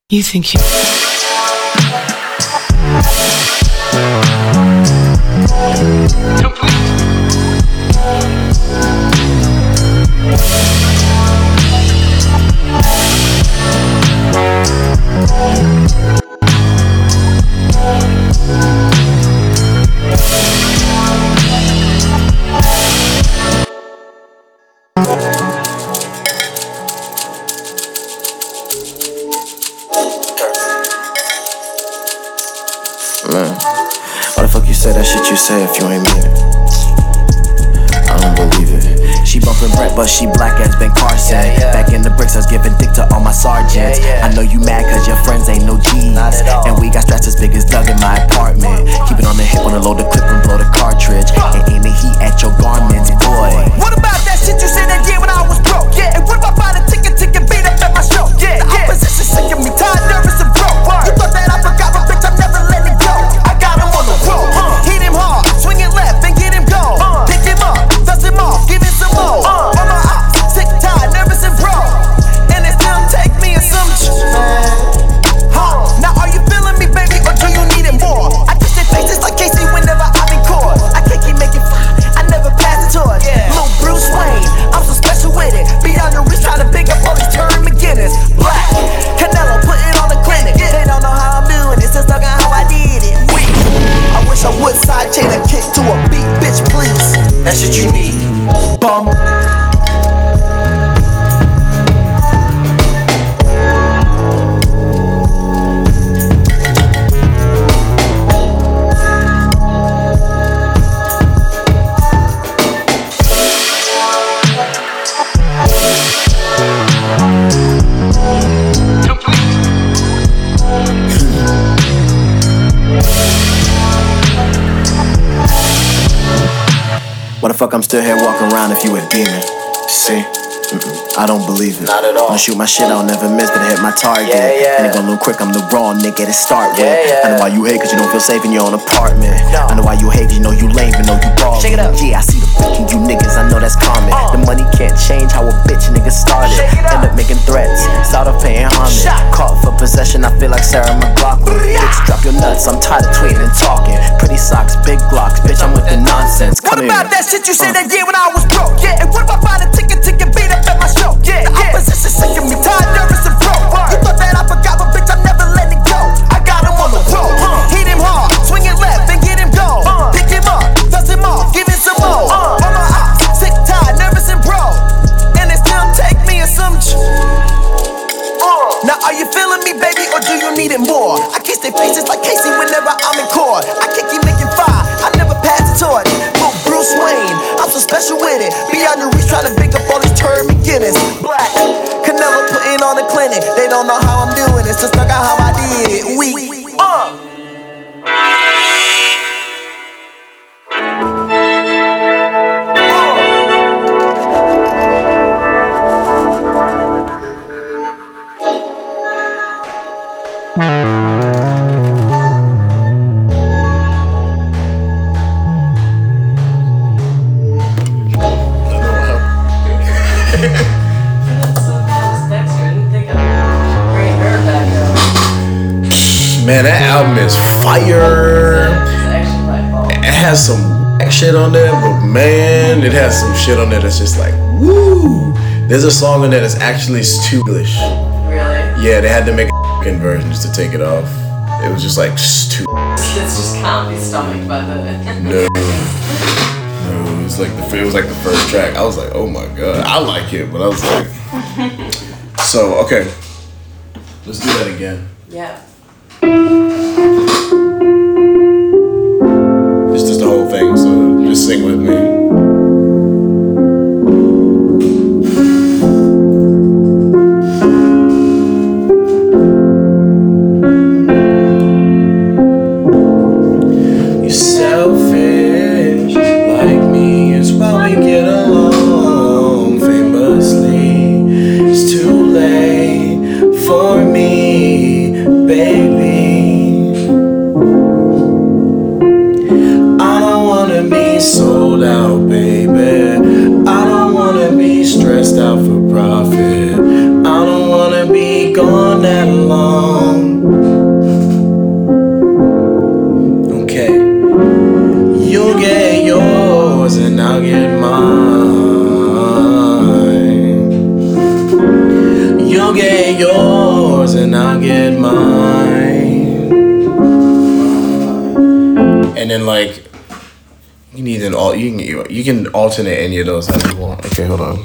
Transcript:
You think you... Man, why the fuck you say that shit you say if you ain't mean it? I don't believe it. She bumpin' Brett, but she black as Ben Carson. Back in the bricks, I was giving dick to all my sergeants. I know you mad cause your friends ain't no G's. And we got straps as big as Doug in my apartment. Keep it on the hip, wanna load the clip and blow the cartridge. And aim the heat at your garments, boy. What about that shit you said that year when I was broke? Yeah. And what about buying a ticket beat up at my show? Yeah. The opposition sick of me, tired, nervous, and broke. You thought that I forgot, but bitch, I'm never letting go. I got him on the road. Hit him hard, swing it left and get him gone. Pick him up, dust him off, give him some more. On my ops, sick, tired, nervous, and broke. And they still take me in some Now are you feeling me, baby, or do you need it more? I kiss their faces like Casey whenever I'm in court. I can't keep making fun, I never pass the torch. Lil' Bruce Wayne, I'm so special with it. Beyond your reach, trying to pick up all these Terry McGinnis. Black, Canelo, putting on the clinic. They don't know how I'm doing it, still stuck on how I did it. Weak. I wish I would side chain a kick to a beat, bitch, please. That shit you need, bum. Why the fuck I'm still here walking around if you a demon? See? I don't believe it. Not at all. When I shoot my shit, I'll never miss, but hit my target. And it gon' look quick, I'm the raw nigga to start with. I know why you hate, cause you don't feel safe in your own apartment. I know why you hate, cause you know you lame, but know you ballin'. Shake it up. Yeah, I see the fucking you niggas, I know that's common. The money can't change how a bitch nigga started. End up making threats, start off paying homage. Caught for possession, I feel like Sarah McLachlan. Bitch, drop your nuts, I'm tired of tweeting and talking. Pretty socks, big blocks, bitch, I'm with the nonsense. What about that shit you said that year when I was broke? Yeah. And what about buying a ticket beat up at my show? Yeah. The opposition sick of me, tired, nervous, and broke. You thought that I forgot, but bitch, I'm never letting go. I got him on the road. Hit him hard, swing it left and get him gone. Pick him up, dust him off, give him some more. On my ops, sick, tired, nervous, and broke. And they still take me in some Now are you feeling me, baby, or do you need it more? I kiss their faces like Casey whenever I'm in court. I can't keep making fire, I never pass the torch. Lil' Bruce Wayne, I'm so special with it. Beyond your reach, trying to pick up all these Terry McGinnis. Black, Canelo putting on the clinic. They don't know how I'm doing it, just stuck out how I did it. Weak. Man, that album is fire. It has some whack shit on there, but man, it has some shit on there that's just like, woo. There's a song on there that's actually English. Really? Yeah, they had to make a conversion just to take it off. It was just like too. It's just can't be stomached by the. No, it was like the first track. I was like, oh my god, I like it, but I was like, so okay, let's do that again. Yeah. This is the whole thing, so just sing with me. You're selfish, like me, it's why we get along famously. It's too late for me, baby. Sold out yours and I'll get mine. You get yours and I'll get mine. And then like you need you can alternate any of those as you want. Okay, hold on.